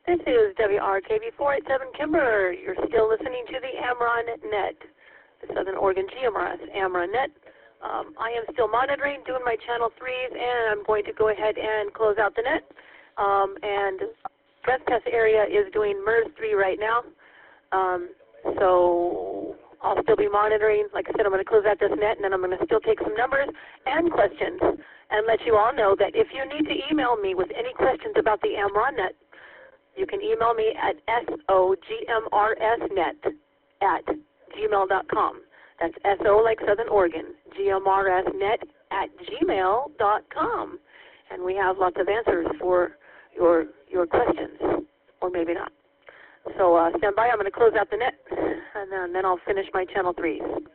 This is WRKB487 Kimber. You're still listening to the Amron Net, the Southern Oregon GMRS Amron Net. I am still monitoring, doing my channel 3s, and I'm going to go ahead and close out the net. And Breath Test area is doing MERS 3 right now. So I'll still be monitoring. Like I said, I'm going to close out this net, and then I'm going to still take some numbers and questions and let you all know that if you need to email me with any questions about the Amron Net, you can email me at sogmrsnet@gmail.com. That's SO like Southern Oregon, gmrsnet@gmail.com. And we have lots of answers for your questions, or maybe not. So stand by. I'm going to close out the net, and then I'll finish my channel 3s.